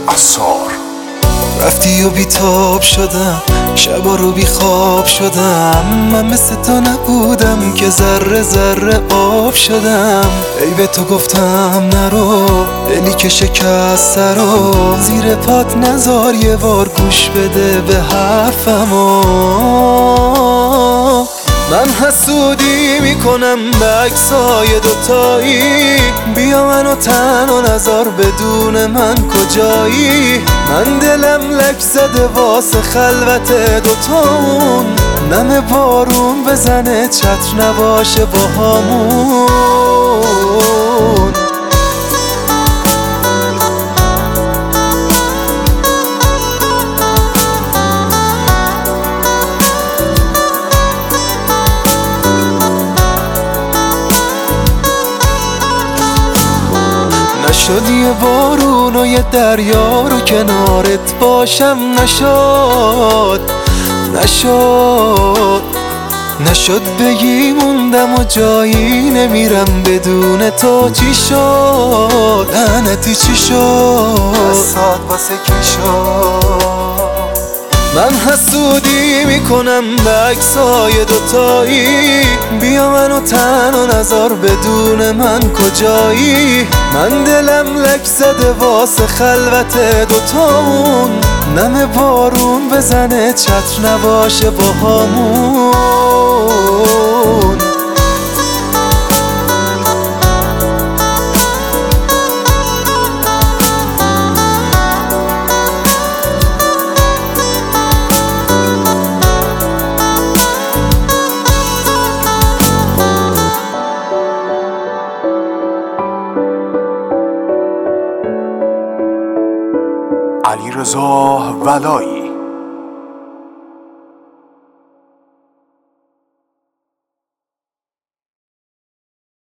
عصار. رفتی و بیتاب شدم، شبا رو بی خواب شدم. من مثل تو نبودم که ذره ذره آب شدم. ای به تو گفتم نرو، دلی که شکسته رو زیر پات نذار، یه بار گوش بده به حرفمو. من حسودی میکنم به عکسای دوتایی، بیا منو تنها نذار، بدون من کجایی؟ من دلم لک زده واسه خلوت دوتامون، نم بارون بزنه چتر نباشه باهامون. نشد یه بارون و یه دریا رو کنارت باشم، نشد بگی موندم و جایی نمیرم بدون تو. چی شد؟ لعنتی چی شد؟ دستات واسه کی شد؟ من حسودی میکنم به عکسای دوتایی، بیا منو تنها نذار، بدون من کجایی؟ من دلم لک زده واسه خلوت دوتامون، نم بارون بزنه چتر نباشه باهامون. علیرضا ولایی.